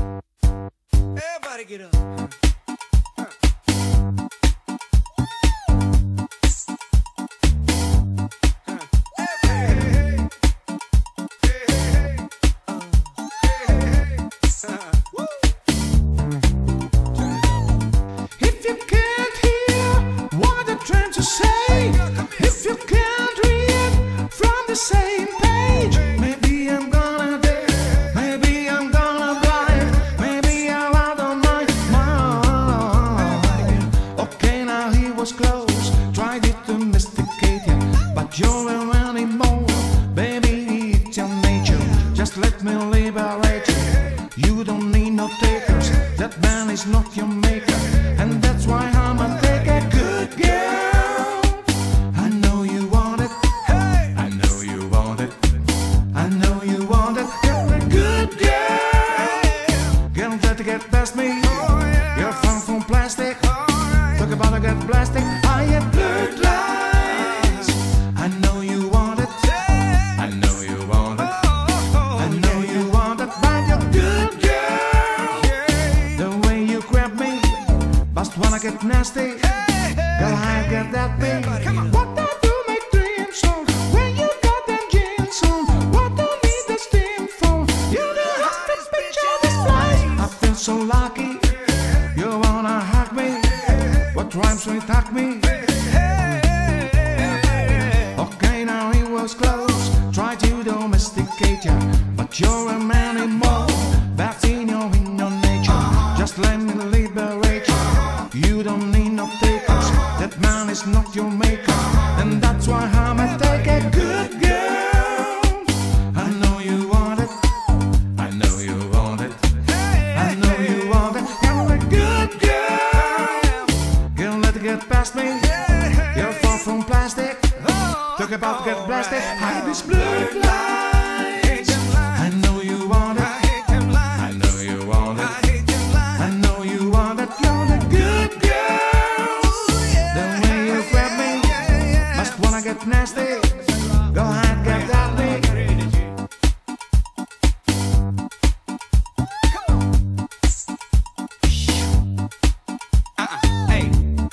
Everybody get up. If you can't hear what they're trying to say, if you can't read from the same page, maybe I'm gonna dead, maybe I'm gonna blind, maybe I'm out of my mind. Okay, now he was close, tried it to domesticate him, but you're an animal, baby, it's your nature. Just let me liberate you. You don't need no takers. That man is not your maker, and that's why I'ma take a good girl. I know you want it. I know you want it. I know you want it. You're a good girl. Girl, try to get past me. You're far from plastic. Talk about a good plastic. I have blurred lines. I know you want it. I know you want it. I know you want it, but you're good girl. The way you grab me, must wanna get nasty. Girl, I get that thing. What I do make dreams on when you got them jeans on. What do need the steam for? You don't have to picture this life. I feel so lucky. You wanna hug me? What rhymes will it hug me? Okay, now he was close. Try to domesticate ya, but you're an animal. That's in your nature. Just let me liberate you. You don't need no takers. That man is not your maker, and that's why I'ma take a good girl. I know you want it. I know you want it. I know you want it. You're a good girl. Girl, let it get past me. You're far from plastic. Talk about get blasted. Hide these blurred lines. I know you want it. I know you want it. I know you want it. You're a good girl. The way you grab me, must wanna get nasty. Go ahead, get that big. Hey.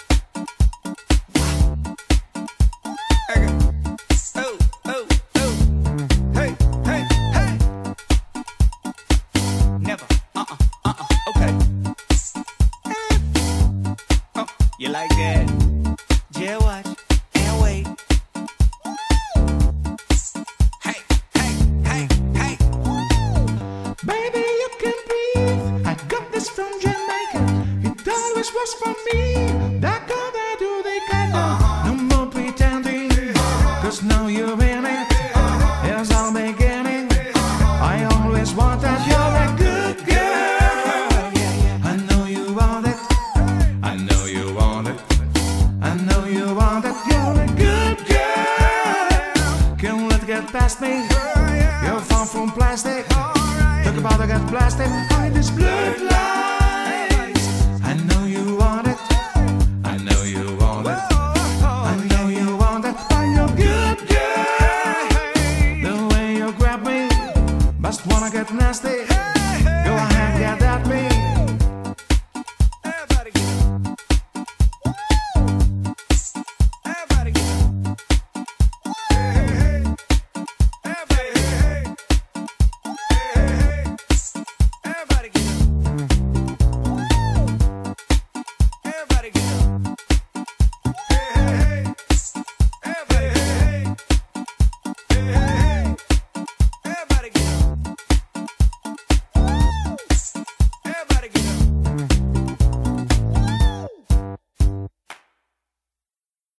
Oh, oh, oh. Hey, hey, hey. Never. Okay. Oh, you like that? Yeah, watch and wait. Hey, hey, hey, hey. Baby, you can breathe. I got this from Jamaica. It always was for me. That girl that do they kinda. No more pretending, 'cause now you're in it. Here's our beginning. I always wanted you're a good girl. I know you want it. I know you want it. I know you want it. You're a good girl. Can't let it get past me. You're far from plastic. Talk about I got plastic. Hide this blurred lines. I know you want it. I know you want it. I know you want it. I'm your good girl. The way you grab me, must wanna get nasty. Go ahead, get at me. Everybody get up. Everybody get up. Hey, hey, hey. Everybody, hey, hey. Hey, hey, hey. Everybody get up. Everybody get up.